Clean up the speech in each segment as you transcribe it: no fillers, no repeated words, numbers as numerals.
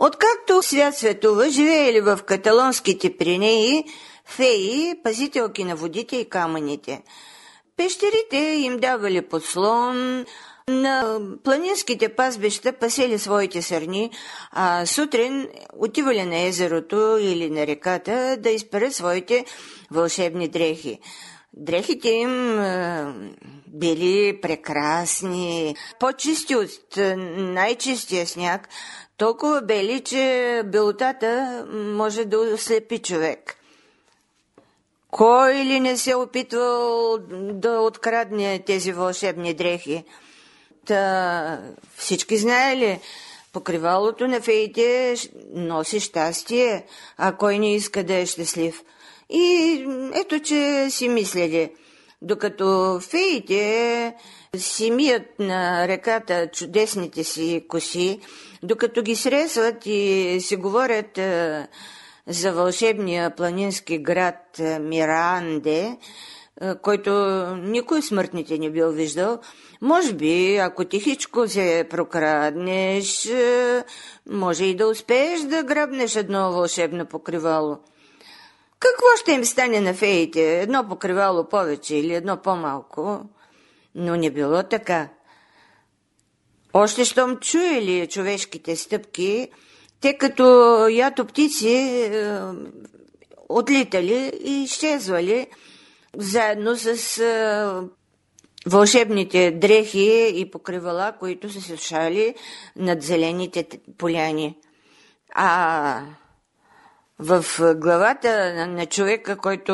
Откакто свят светува, живеели в каталонските Пиренеи феи, пазителки на водите и камъните. Пещерите им давали подслон, на планинските пазбища пасели своите сърни, а сутрин отивали на езерото или на реката да изперат своите вълшебни дрехи. Дрехите им били прекрасни, по-чисти от най-чистия сняг, толкова бели, че белотата може да ослепи човек. Кой ли не се опитвал да открадне тези вълшебни дрехи? Всички знаели, покривалото на феите носи щастие, а кой не иска да е щастлив. И ето, че си мислили, докато феите си мият на реката чудесните си коси, докато ги сресват и си говорят за вълшебния планински град Миранде, който никой смъртните не бил виждал, може би, ако тихичко се прокраднеш, може и да успееш да грабнеш едно вълшебно покривало. Какво ще им стане на феите? Едно покривало повече или едно по-малко? Но не било така. Още щом чуели човешките стъпки, те като ято птици отлитали и изчезвали заедно с вълшебните дрехи и покривала, които се сушали над зелените поляни. А в главата на човека, който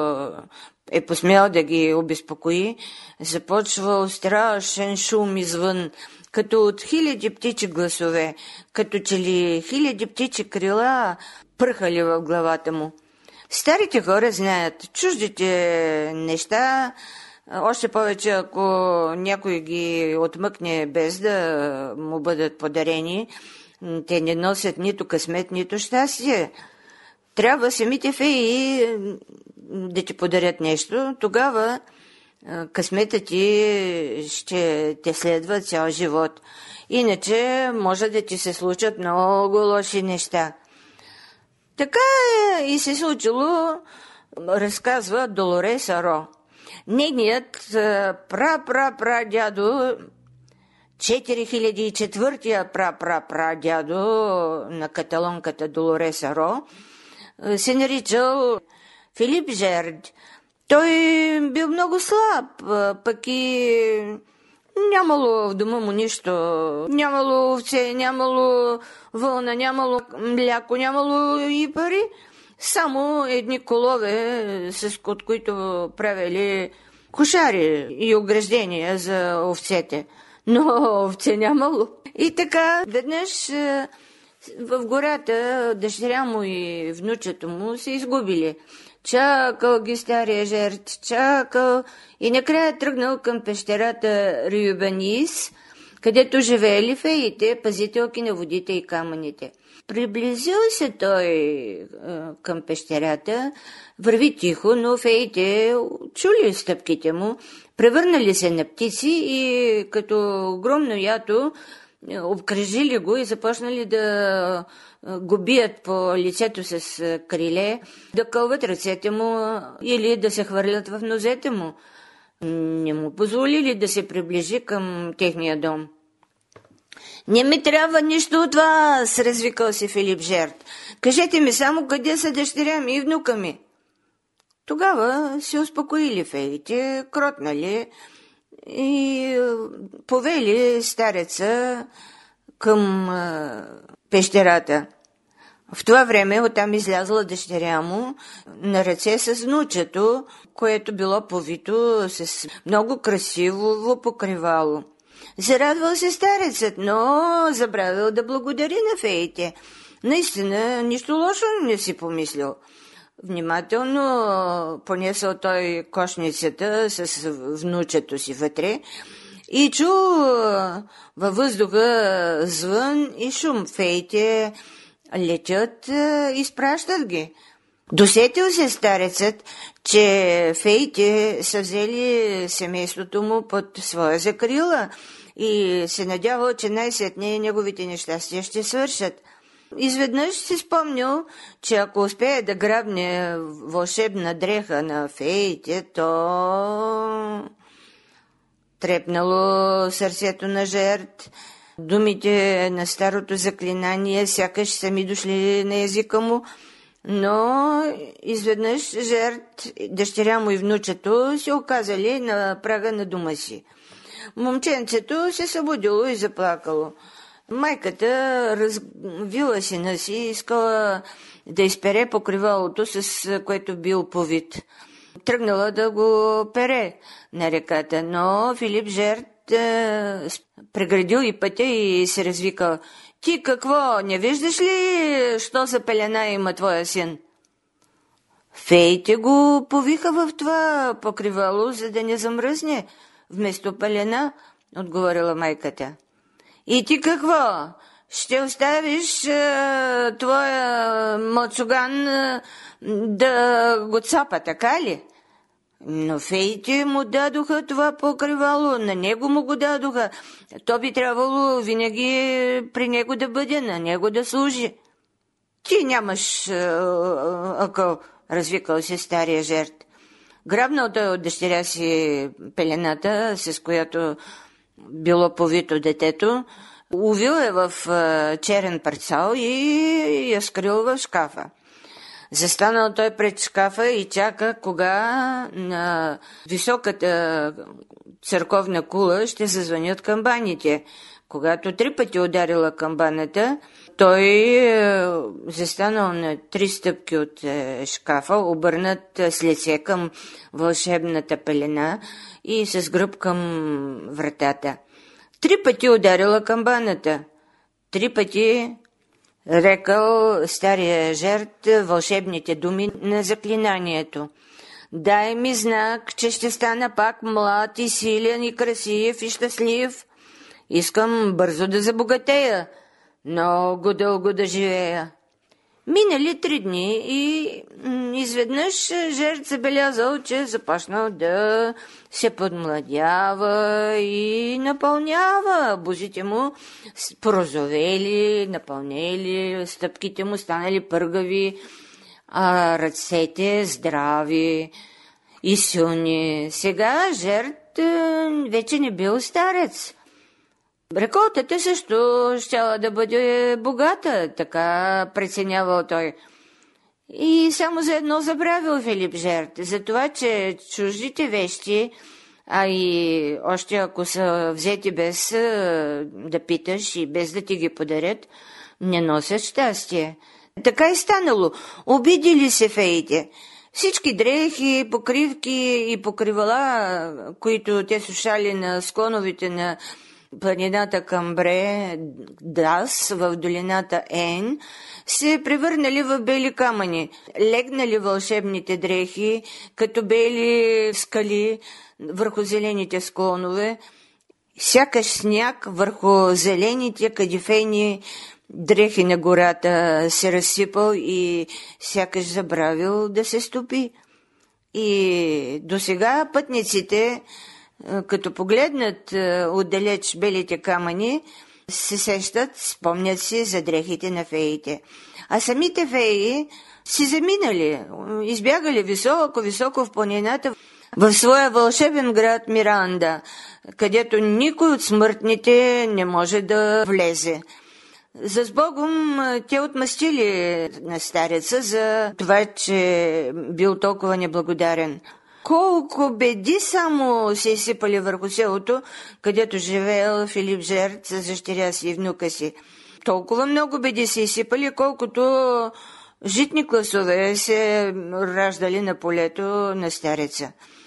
е посмял да ги обезпокои, започва страшен шум извън, като от хиляди птичи гласове, като че ли хиляди птичи крила пръхали в главата му. Старите хора знаят чуждите неща, още повече ако някой ги отмъкне без да му бъдат подарени, те не носят нито късмет, нито щастие. Трябва самите феи да ти подарят нещо, тогава късметът ти ще те следва цял живот. Иначе може да ти се случат много лоши неща. Така и се случило, разказва Долорес Аро. Нейният пра-пра-пра-дядо, 4004-я пра-пра-пра-дядо на каталонката Долорес Аро, се наричал Филип Жерд. Той бил много слаб, пък и нямало в дома му нищо. Нямало овце, нямало вълна, нямало мляко, нямало и пари. Само едни колове, от които правили кошари и ограждения за овцете. Но овце нямало. И така, веднъж в гората дъщеря му и внучето му се изгубили. Чакал ги стария Жерд, чакал и накрая тръгнал към пещерата Рюбанис, където живеели феите, пазителки на водите и камъните. Приблизил се той към пещерата, върви тихо, но феите чули стъпките му, превърнали се на птици и като огромно ято обкръжили го и започнали да го бият по лицето с криле, да кълват ръцете му или да се хвърлят в нозете му. Не му позволили да се приближи към техния дом. Не ми трябва нищо от вас, развикал се Филип Жерд. Кажете ми само къде са дъщеря ми и внука ми. Тогава се успокоили феите, кротнали и повели стареца към пещерата. В това време оттам излязла дъщеря му на ръце с внучето, което било повито с много красиво покривало. Зарадвал се старецът, но забравил да благодари на феите. Наистина, нищо лошо не си помислил. Внимателно понесъл той кошницата с внучето си вътре и чу във въздуха звън и шум. Феите летят и изпращат ги. Досетил се старецът, че феите са взели семейството му под своя закрила и се надявал, че най-сетне неговите нещастия ще свършат. Изведнъж си спомнил, че ако успее да грабне вълшебна дреха на феите, то трепнало сърцето на Жерд. Думите на старото заклинание сякаш сами дошли на езика му, но изведнъж Жерд, дъщеря му и внучето се оказали на прага на дома си. Момченцето се събудило и заплакало. Майката развила сина си и искала да изпере покривалото, с което бил повит. Тръгнала да го пере на реката, но Филип Жерд преградил и пътя и се развикал: „Ти какво, не виждаш ли, що за пелена има твоя син?“ Феите го повиха в това покривало, за да не замръзне вместо пелена, отговорила майката. „И ти какво? Ще оставиш твоя мацуган да го цапа, така ли?“ Но феите му дадоха това покривало, на него му го дадоха. То би трябвало винаги при него да бъде, на него да служи. „Ти нямаш акъл“, развикал се стария Жерд. Грабнал той от дъщеря си пелената, с която било повито детето, увил е в черен парцал и я скрил в шкафа. Застанал той пред шкафа и чака кога на високата църковна кула ще зазвънят камбаните. Когато 3 пъти ударила камбаната, той застанал на 3 стъпки от шкафа, обърнат с лице към вълшебната пелена и с гръб към вратата. 3 пъти ударила камбаната. 3 пъти рекал стария Жерд вълшебните думи на заклинанието. „Дай ми знак, че ще стана пак млад и силен и красив и щастлив. Искам бързо да забогатея, много дълго да живея.“ Минали 3 дни и изведнъж Жерд забелязал, че започнал да се подмладява и напълнява. Бузите му порозовели, напълнели, стъпките му станали пъргави, а ръцете здрави и силни. Сега Жерд вече не бил старец. Реколтата също щяла да бъде богата, така преценявал той. И само за едно забравил Филип Жерд, за това, че чуждите вещи, а и още ако са взети без да питаш и без да ти ги подарят, не носят щастие. Така и станало. Обидили се феите. Всички дрехи, покривки и покривала, които те сушали на склоновете на планината Камбре, Дас, в долината Ен, се превърнали в бели камъни. Легнали вълшебните дрехи, като бели скали върху зелените склонове, сякаш сняг върху зелените кадифени дрехи на гората се разсипал и сякаш забравил да се стопи. И досега пътниците, като погледнат отдалеч белите камъни, се сещат, спомнят си за дрехите на феите. А самите феи си заминали, избягали високо в планината, в своя вълшебен град Миранда, където никой от смъртните не може да влезе. За сбогом те отмъстили на стареца за това, че бил толкова неблагодарен. Колко беди само се изсипали върху селото, където живеел Филип Жерд с дъщеря си и внука си. Толкова много беди се изсипали, колкото житни класове се раждали на полето на стареца.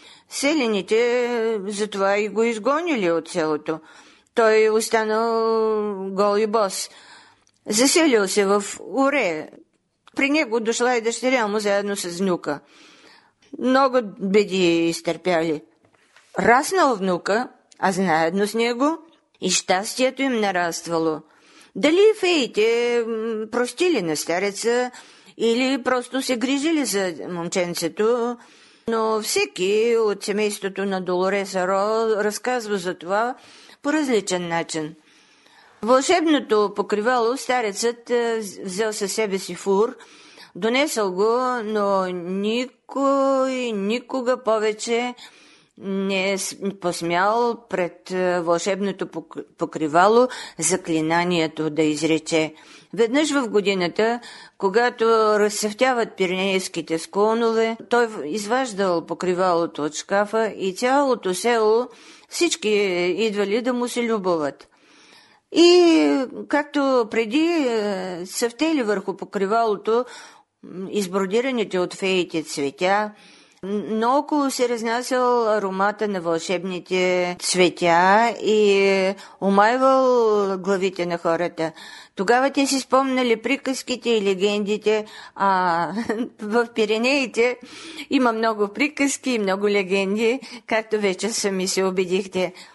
Селените затова и го изгонили от селото. Той останал гол и бос. Заселил се в Оре. При него дошла и дъщеря му заедно с внука. Много беди изтърпяли. Раснал внука, а заедно с него и щастието им нараствало. Дали феите простили на стареца или просто се грижили за момченцето, но всеки от семейството на Долореса Ро разказва за това по различен начин. Вълшебното покривало старецът взел със себе си фур, донесъл го, но никой никога повече не е посмял пред вълшебното покривало заклинанието да изрече. Веднъж в годината, когато разцъфтяват пиренейските склонове, той изваждал покривалото от шкафа и цялото село, всички идвали да му се любоват. И както преди цъфтели върху покривалото избродираните от феите цветя, наоколо се разнасял аромата на вълшебните цветя и омайвал главите на хората. Тогава те си спомнали приказките и легендите, а в Пиренеите има много приказки и много легенди, както вече сами се убедихте.